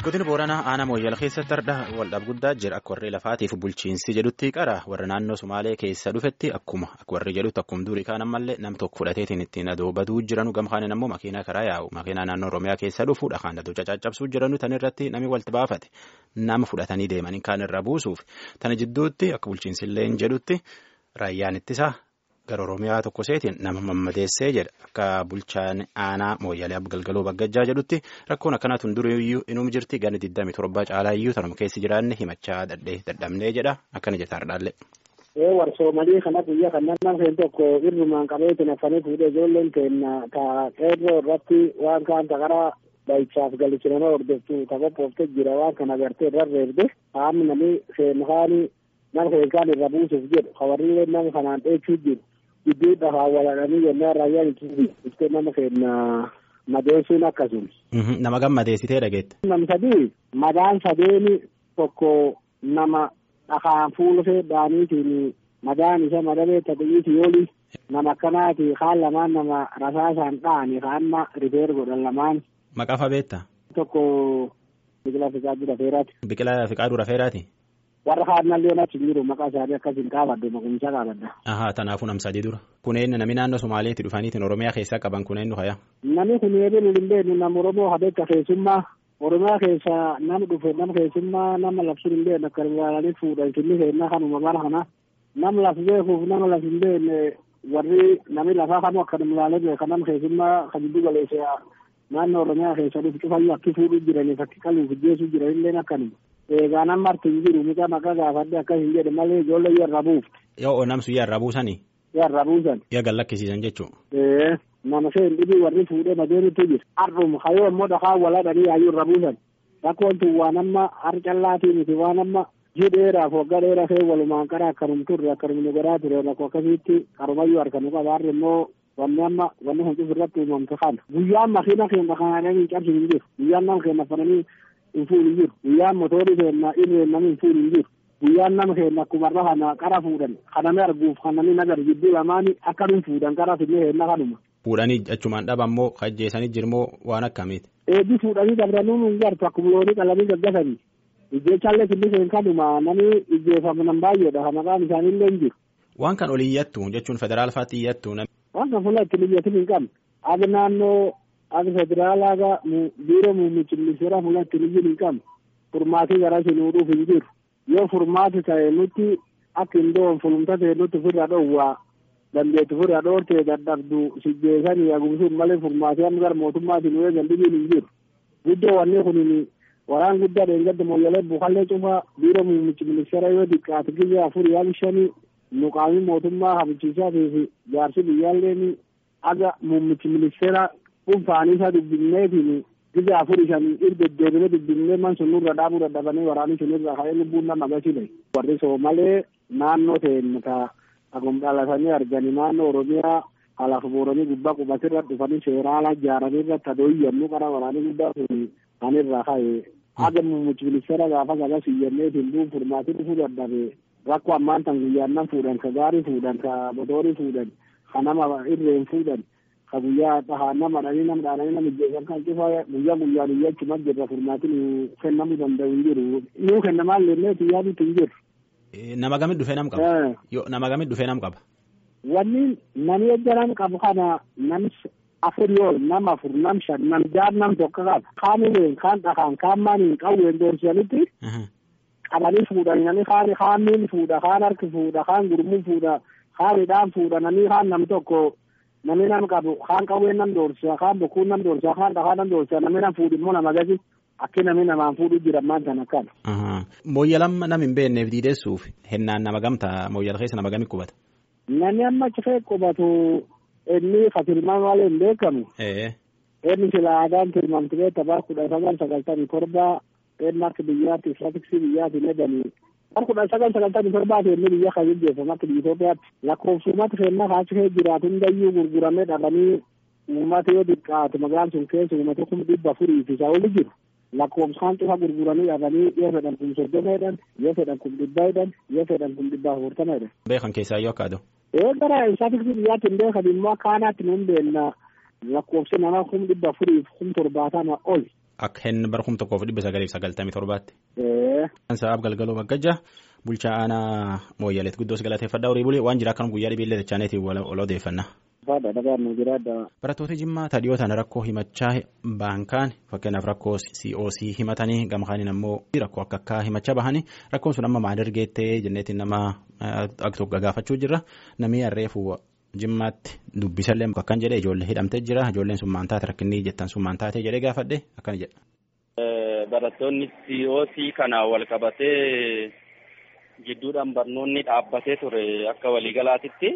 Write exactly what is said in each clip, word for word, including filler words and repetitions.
Godina Booranaa aanaa Mooyyala keessatti ardha waldhaab guddaa jira akka warri lafaatiif bulchiinsi jedhutti qara warra naannoo Sumaalee keessa dhufetti akkuma akka warri jedhutti akkuma durii kaan ammallee nam tokko fudhateetiin ittiin adoo baduu jiranu gamkaaniin ammoo makiinaa karaa yaa'u makiinaa naannoo Oromiyaa keessa dhufu dhakaan adoo cacaccabsuu jiranu tan irratti nami walti baafate nama fudhatanii deemanii kaan irra buusuuf tana jidduutti akka bulchiinsillee jedhutti raayyaan ittisaa. Gara Oromiyaa tokko seetiin nama mammadeessee jedha akka bulchaan aanaa Mooyyalee Galgaloo Baggajjaa jedhutti rakkoon akkanaatuun duriyyuu inuma jirti ganni digdamii torba caalaa iyyuu tanuma keessi jiraanne himachaa dadhee dadhabnee jedha akkana jetaa dhaallee. Ee warsoomalii kana biyya kan nama seen tokko irrumaan qabeetiin afanii fuudhee ijoolleen keenya taa qeerroo irratti waan kaan taqaraa baay'ichaaf galichi nama hordoftu tapha pooftee jira waan kana agartee irra reebde haamni namni seenhaanii nama seenkaan irra buusuuf jedhu hawarriilee nama kanaan dheechuu jiru. Iddoo hawwaladhanii yennaa raayyaan itti nama keenya madeessuun akkasuma. Nama gammadeessitee dhageette. Nam sadii madaan sadeeni tokko nama dhakaan fuulafee dhaaniitiin madaan isa madabee taphiyyiiti yooli nama akkanaati kaan lamaan nama rasaasaan dhaani kaanna rifeer godhan lamaan. Maqaa fabeetta. Tokko biqilaa fiqaaduu rafeeraati. Biqilaa fiqaaduu rafeeraati. Warra haadnallee achi jiru maqaa isaanii akkasiin qaabaddu maqumsa qaabadda. Ahaa tanaafuu nam sadii dura. Kunneen namni naannoo Somaaleetti dhufaniitiin Oromiyaa keessaa qaban kunneen dhufaya. Namni kunneen hin beeknu nama Oromoo habeekka keessummaa Oromiyaa keessaa nama dhufe nama keessummaa nama labsuun hin beekne akka ilaalanii fuudhan kinni keenya kanuma bara kana nama laf beekuuf nama laf hin beekne warri namni lafaa kanu akka ilaalee beeka nama keessummaa kan giddu galeessa naannoo Oromiyaa keessa dhufu cufayyuu akki fuudhuu jiraniif akki qaluuf ijjeesuu jiranillee akkanuma. Egaa nama marti hin jiru miidhaa maqaa gaafadde akkas hin jedhe malee ijoollee yarra buufte. Yoo namsu yarra buusanii. Yarra buusan. Yaa gallakkisiisan jechuudha. Ee nama seen dhibii warri fuudhee madeenitti jiru. Har'uma hayoo immoo dhakaa waladhanii yaayyuu irra buusan. Rakkoon tun waan amma harcallaatii miti waan amma jidheeraaf waggaa dheeraa fee walumaan qara akkanum turre akkanum nu godhaa ture rakkoo akkasiitti qarumayyuu harkanu qaba harri immoo wanni amma wanni hundi irratti uumamte kana. Guyyaan makiina keenya kanadhanii cabsi hin jiru. Guyyaan nama keenya fananii hin fuudhin jiru. Guyyaan motorii keenya irreen namni hin fuudhin jiru. Guyyaan nama keenya akkuma irra kana qara fuudhan kaname arguuf kaname nagar jidduu lamaanii akkamiin fuudhan qara finnee keenya kanuma. Fuudhanii achumaan dhabammoo kajjeessanii jirmoo waan akkamiiti. Eebbi fuudhanii dabranuu hin gartu akkuma loonii qalanii gaggasanii. Ijjeechallee finni keenya kanuma namni ijjeefaman baay'eedha maqaan isaaniillee hin jiru. Waan kan olii iyyattu jechuun federaal faatti iyyattu. Waan kan fuula ittiin iyyatin hin qabne. Agi naannoo agi federaalaa biiroo muummichi ministeeraa fuula ittiin iyyin hin qabne. Furmaatii garaa sinuudhuuf hin jiru. Yoo furmaati ta'e nuti akka hin doon fulumta ta'e nuti ofirraa dhoowwaa dandeettu ofirraa dhoortee dadhabdu sijjeessanii agumsuun malee furmaatii amma gara mootummaatiin yoo gandibiin hin jiru. Guddoo wanni kun waraan guddaa dheengadda Mooyyalee buukallee cufaa biiroo muummichi ministeeraa yoo diqqaate gizee afurii yaali shanii muqaamii mootummaa hafichiisaatii fi jaarsi biyyaalleen aga muummichi ministeeraa dhuunfaanii isaa dubbinneetiin gizee afurii shanii irdedeebinee dubbinee man sun nurra dhaabuu dadhabanii waraanii sunirra ka'ee lubbuun nama agarsiise. Warri Soomalee naannoo ta'een ka akkuma dhalatanii arganii naannoo Oromiyaa alaaf booranii gubbaa qubatirra dhufanii seeraala ijaaranii irratti adooyyannuu qara waraanii guddaa sun kanirra ka'ee aga muummichi ministeera gaafa galas iyyanneetiin duun furmaatii dhufuu dadhabe rakkoo ammaan tan guyyaannan fuudhan ka gaarii fuudhan ka motorii fuudhan ka nama irreen fuudhan ka guyyaa dhahaa nama dhanii nama dhaanii nama ijjeessan kan cufaa guyyaa guyyaan iyyachuma jirra furmaatiin kennamuu danda'u hin jiru nuu kennamaan lenneeti yaaduutu hin jiru. Nama gamit dhufee nam qaba. Nama gamit dhufee nam qaba. Wanni namni ejjaran qabu kana namni afur yoo nama afur nam shan nam jaar nam tokko qaba. Kaanileen kaan dhahaan kaan maaniin qawween doorsanitti qabanii fuudhanii kaan kaaniin fuudha kaan harki fuudha kaan gurmuu fuudha kaan hidhaan fuudhananii kaan nam tokko namni nam qabu kaan qawween nam doorsa kaan bokkuun nam doorsa kaan dhahaa nam doorsa namni nam fuudhu immoo nama gasi akka namni namaan fuudhu jira maan tan akkana. Mooyyalam nam hin beekneef diideessuuf hennaan nama gamta Mooyyala keessa nama gami qubata. Namni amma achi keessa qubatu inni fatilmaan malee hin beekamu. Inni sila aadaan tilmaamtee taphaa kudha sagal sagaltamii torba inni akka biyyaatti istiraatiksii biyyaatti ledanii. Bara kudha sagal sagaltamii torbaati inni biyya kan jijjeeffamu akka biyya Itoophiyaatti. Lakkoofsumatti feennaa kaasii keessa jiraatu hundayyuu gurguramee dhabanii uummata yoo xiqqaate magaalaan sun keessa uummata kuma dhibba afurii fi isaa oli jiru. Lakkoofsaan cufa gurguranii dhabanii yoo fedhan kun soddoma jedhan yoo fedhan kun dhibba jedhan yoo fedhan kun dhibba afurtama jedhan. Beekan keessaa yoo akkaatu. Ee gara istiraatiksii biyyaatti hin beekan immoo akkaanaatti nu hin beekna lakkoofsi namaa kuma dhibba afurii fi kuma torbaatama oli. akka hin bara kuma tokkoof dhibba sagaliif sagaltamii torbaatti. Sabaaf galgaloo Maggajja bulchaa aanaa Mooyyaleet guddoos galateeffadhaa horii bulee waan jira akkanum guyyaa dhibiillee dachaaneetiin wal odeeffannaa. Barattoota Jimmaa tadhiyootaan rakkoo himachaa baankaan fakkeenyaaf rakkoo C O C himatanii gama kaaniin ammoo rakkoo akka akka himachaa bahanii rakkoon sun amma maal ergeettee jenneetiin nama akka tokko gaafachuu jirra namni harreefu Jimmaatti dubbisallee akkan jedhee ijoollee hidhamtee jira ijoolleen sun maan taate rakkinni jettan sun maan taatee jedhee gaafadhe akkana jedha. Barattoonni C O C kana wal qabatee jidduudhaan barnoonni dhaabbatee ture akka waliigalaatitti.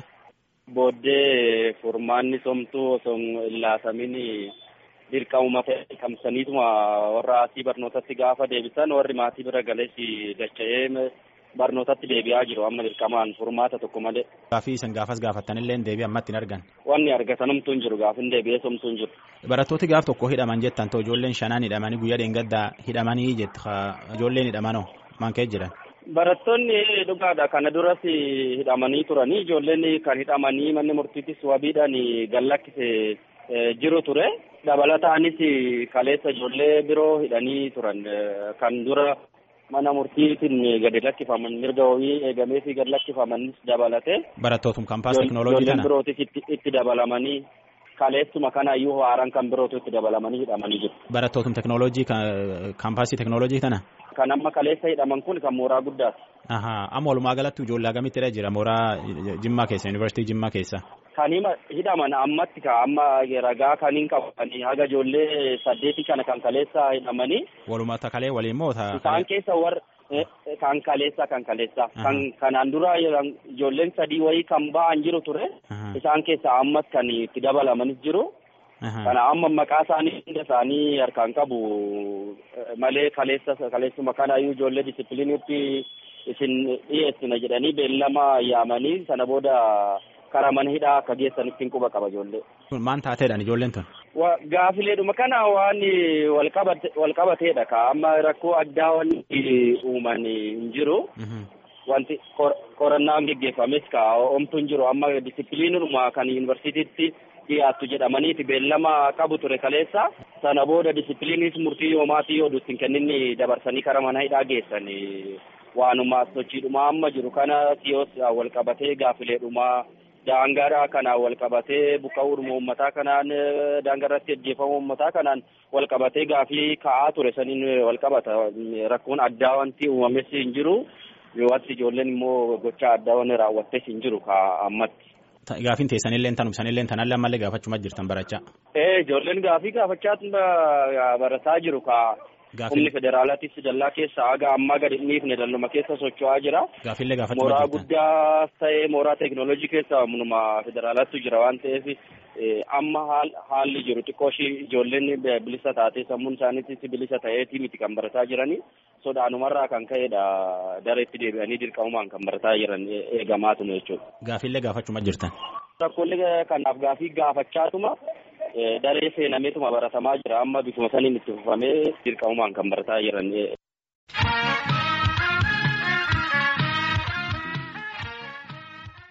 Booddee furmaanni somtuu osoo hin laatamin dirqamuma ta'e kamsaniituma warra asii barnootatti gaafa deebisan warri maatii bira galeessi dacha'ee barnootatti deebi'aa jiru amma dirqamaan furmaata tokko malee. Gaafii isin gaafas gaafattanillee deebii ammatti hin argan. Wanni argatanumtuu hin jiru gaafin deebi'ee somtuu hin jiru. Barattooti gaaf tokko hidhaman jettan ta'u ijoolleen shanaan hidhamanii guyyaa dheengaddaa hidhamanii jetta ijoolleen hidhamanoo maan ka'ee jiran. Barattoonni dhugaadha kana duras hidhamanii turanii ijoolleen kan hidhamanii manni murtiittis wabiidhaan gallakkise jiru ture dabalataanis kaleessa ijoollee biroo hidhanii turan kan dura mana murtiitiin gadi lakkifaman mirga horii eegamee fi gadi lakkifamanis dabalate. Barattootum kaampaas teknooloojii kana. Ijoolleen birootis itti dabalamanii kaleessuma kanaayyuu haaraan kan birootu itti dabalamanii hidhamanii jiru. Barattootum teknooloojii kaampaasii teknooloojii kana. Kan amma kaleessa hidhaman kun kan mooraa guddaati. Ahaa amma walumaa galatti ijoollee agamitti jira mooraa Jimmaa keessa yuunivarsiitii Jimmaa keessa. Kan hidhaman ammatti ka amma ragaa kan hin qabanii haga ijoollee saddeetii kana kan kaleessa hidhamanii. Walumaa takalee waliin moo ta'a. Isaan keessa warra kan kaleessa kan kaleessa kan kanaan dura ijoolleen sadii wayii kan ba'an jiru ture. Isaan keessa ammas kan itti dabalamanis jiru. Kana amma maqaa isaanii hunda isaanii harkaan qabu malee kaleessa kaleessuma kanaayyuu ijoollee disipiliiniitti isin dhiyeessina jedhanii beellama yaamanii sana booda karaa mana hidhaa akka geessanitti hin quba qaba ijoollee. Maan taateedhaan ijoolleen tun? Gaafileedhuma kana waan wal qabateedha ka amma rakkoo addaa wanti uuman hin jiru. Wanti qorannaan geggeeffames ka omtu hin jiru amma disipiliinuma kan yuunivarsiitiitti dhiyaattu jedhamaniiti beellama qabu ture kaleessa sana booda disipiliinis murtii yoomaatii yoo dutti hin kenninni dabarsanii karaa mana hidhaa geessan waanuma sochiidhuma amma jiru kana siyoos wal qabatee gaafileedhuma daangaadhaa kanaan wal qabatee buqqa'uudhuma uummataa kanaan daangarratti ajjeefama uummataa kanaan wal qabatee gaafii ka'aa ture saniin wal qabata rakkoon addaa wanti uumames hin jiru yoo wanti ijoolleen immoo gochaa addaa wanni raawwattes hin jiru ka ammatti. Gaafin teessanillee tanum sanillee tanallee ammallee gaafachuma jirtan barachaa. Eh ijoolleen gaafii gaafachaa barataa jiru ka humni federaalaatiif dallaa keessa haga ammaa gadi dhiifne dalluma keessa socho'aa jira. Gaafillee gaafachuma jirtan. Mooraa guddaa ta'ee mooraa teeknooloojii keessa munuma federaalaatu jira waan ta'eef amma haalli jiru xiqqoo ijoolleen bilisa taatee sammuun isaaniitis bilisa ta'eetii miti kan barataa jiranii sodaanumarraa kan ka'edha dareetti deebi'anii dirqamumaan kan barataa jiran eegamaatuma jechuudha. Gaafillee gaafachuma jirtan. Rakkoolee kanaaf gaafii gaafachaatuma daree seenameetuma baratamaa jira amma bifuma saniin itti fufamee dirqamumaan kan barataa jiran.